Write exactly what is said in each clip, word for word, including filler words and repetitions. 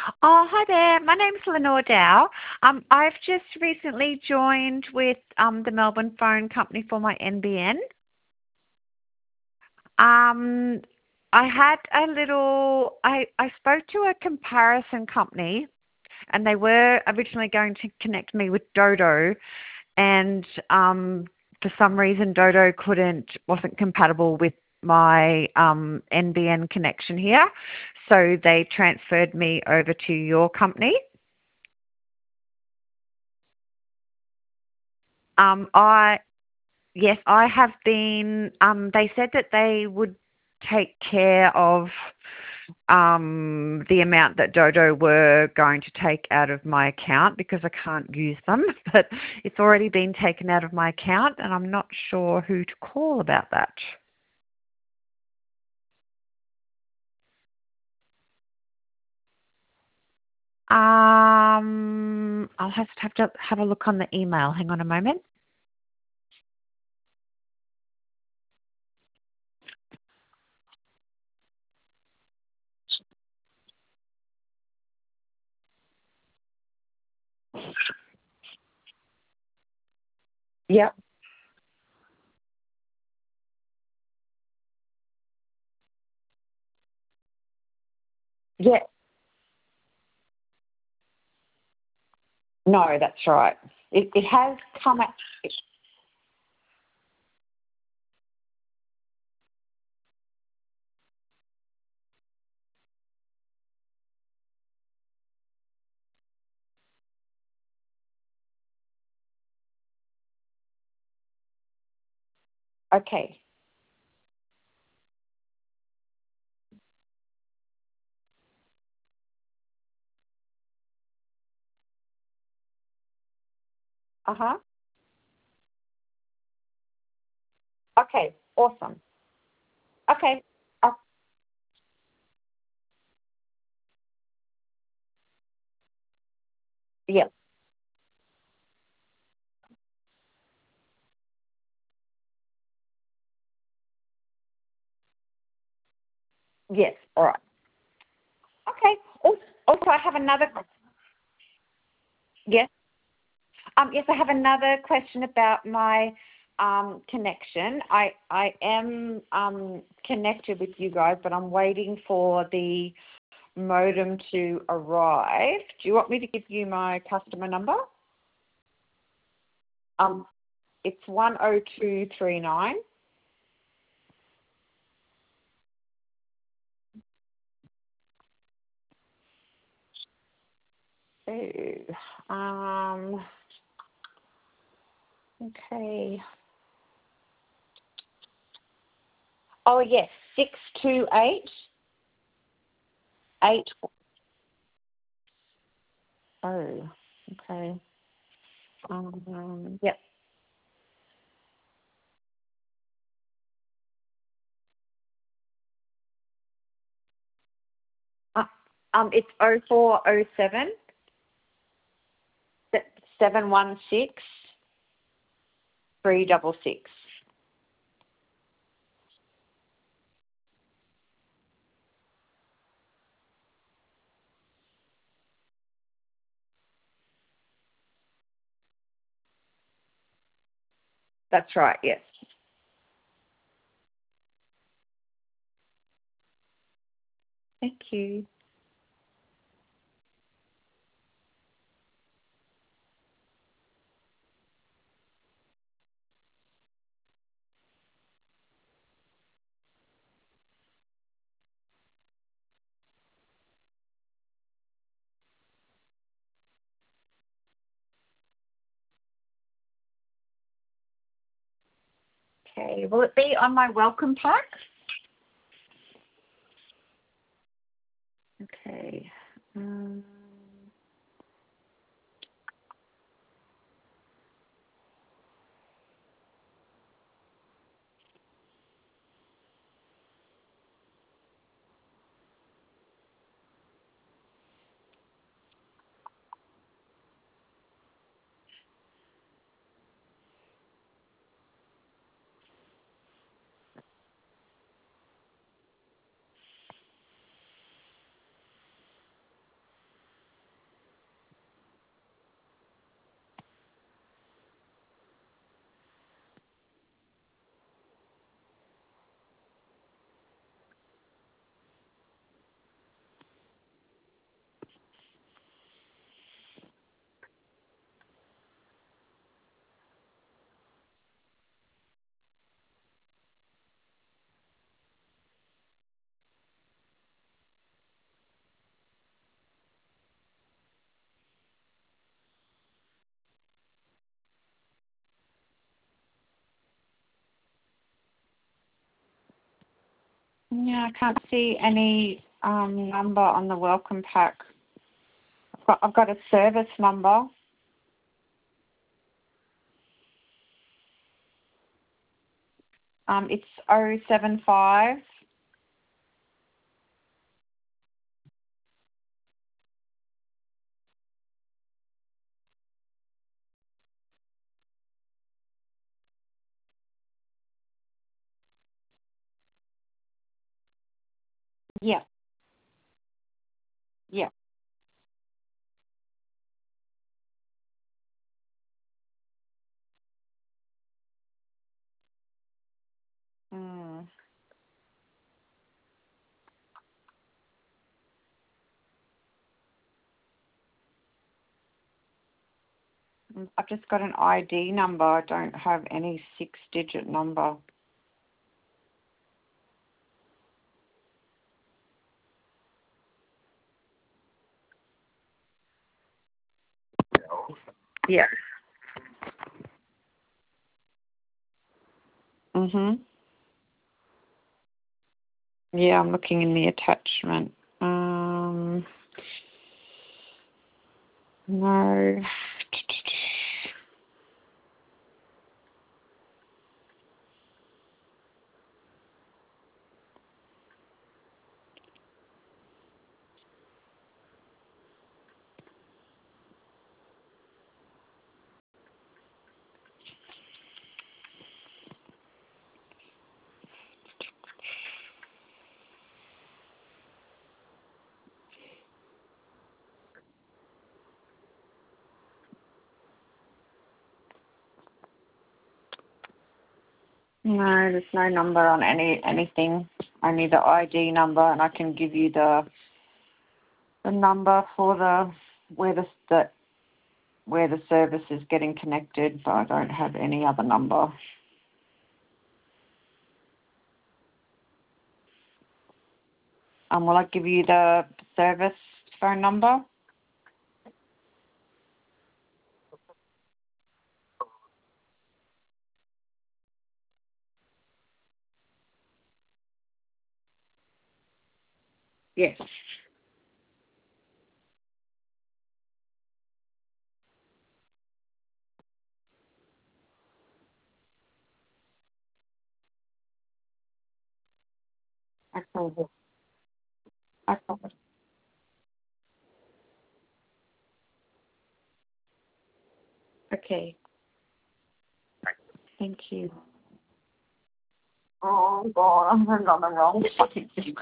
Oh, hi there. My name's Lenore Dow. Um, I've just recently joined with um, the Melbourne Phone Company for my N B N. Um, I had a little, I, I spoke to a comparison company and they were originally going to connect me with Dodo, and um, for some reason Dodo couldn't, wasn't compatible with my um, N B N connection here. So they transferred me over to your company. Um, I Yes, I have been. Um, they said that they would take care of um, the amount that Dodo were going to take out of my account because I can't use them, but it's already been taken out of my account, and I'm not sure who to call about that. Um, I'll have to have to have a look on the email. Hang on a moment. Yep. Yeah. No, that's right. It, it has come at. Okay. Uh huh. Okay. Awesome. Okay. Uh, yeah. Yes. All right. Okay. Also, also I have another. Yes. Um, yes, I have another question about my um, connection. I I am um, connected with you guys, but I'm waiting for the modem to arrive. Do you want me to give you my customer number? Um, it's one oh two three nine. Oh, um, okay. Oh yes, six two eight eight. Oh, okay. Um, yep. Uh, um, it's oh four oh seven seven one six three double six. That's right. Yes. Thank you. Okay. Will it be on my welcome pack? Okay. Um, Yeah, I can't see any um, number on the welcome pack. I've got, I've got a service number. Um, it's oh seven five. Yeah, yeah. Mm. I've just got an I D number. I don't have any six-digit number. Yeah. Mhm. Yeah, I'm looking in the attachment. Um, no. No, there's no number on any anything. Only the I D number, and I can give you the the number for the where the, the where the service is getting connected, but I don't have any other number. Um, will I give you the service phone number? Yes. Okay. Okay. Okay. Thank you. Oh God, I'm on the wrong fucking thing.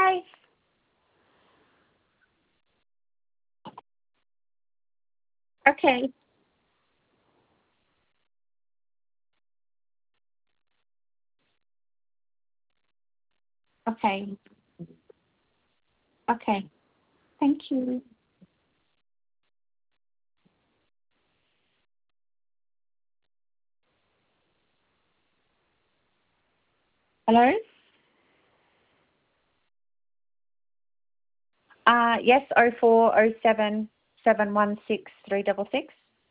Bye. Okay. Okay. Okay. Thank you. Hello? Uh, yes, oh four oh seven seven one six three double six.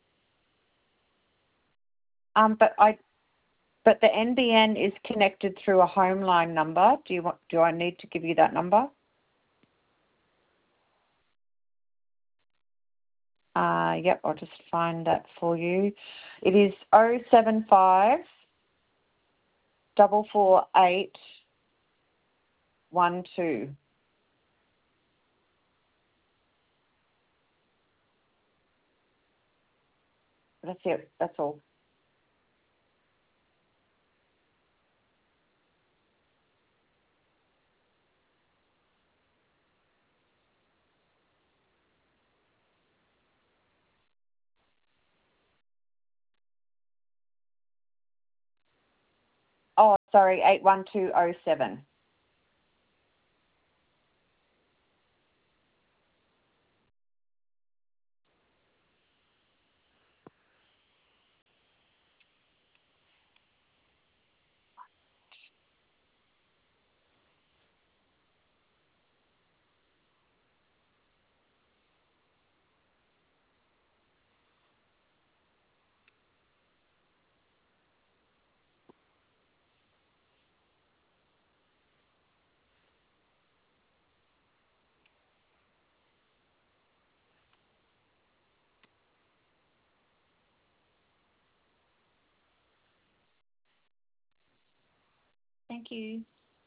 Um, but I but the N B N is connected through a home line number. Do you want? Do I need to give you that number? Uh, yep, I'll just find that for you. It is oh seven five double four eight one two. That's it. That's all. Oh, sorry, eight one two oh seven. Thank you.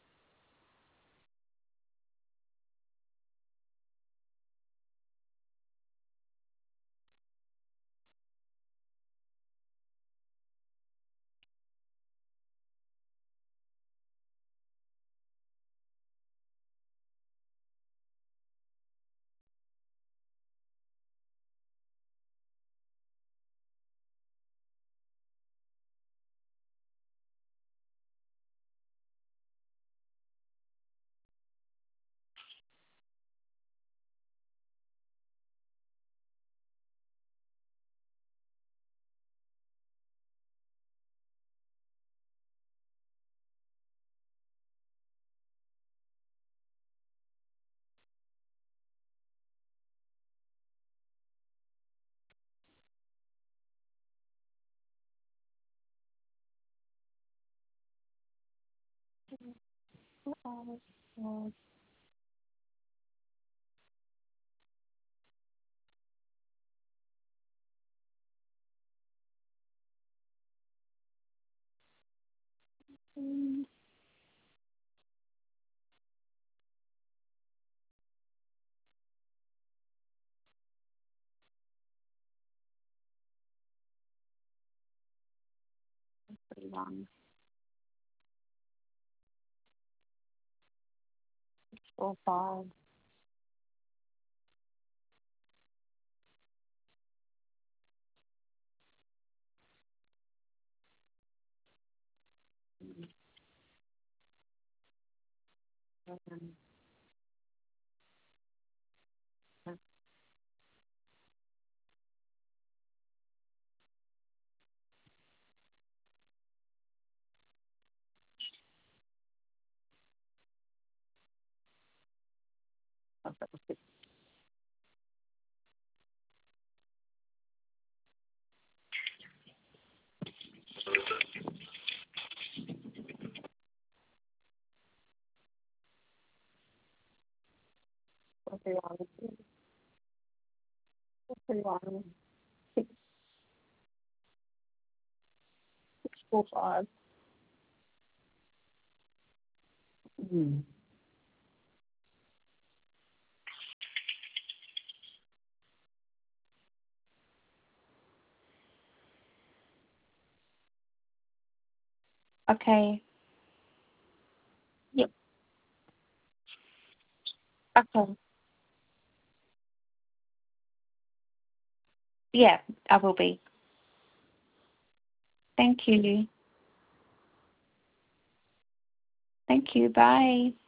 One, four, five. Seven, four, three, one, four, three, one, six, six, four, five. Mm. Okay. Yep. Okay. Yeah, I will be. Thank you. Thank you. Bye.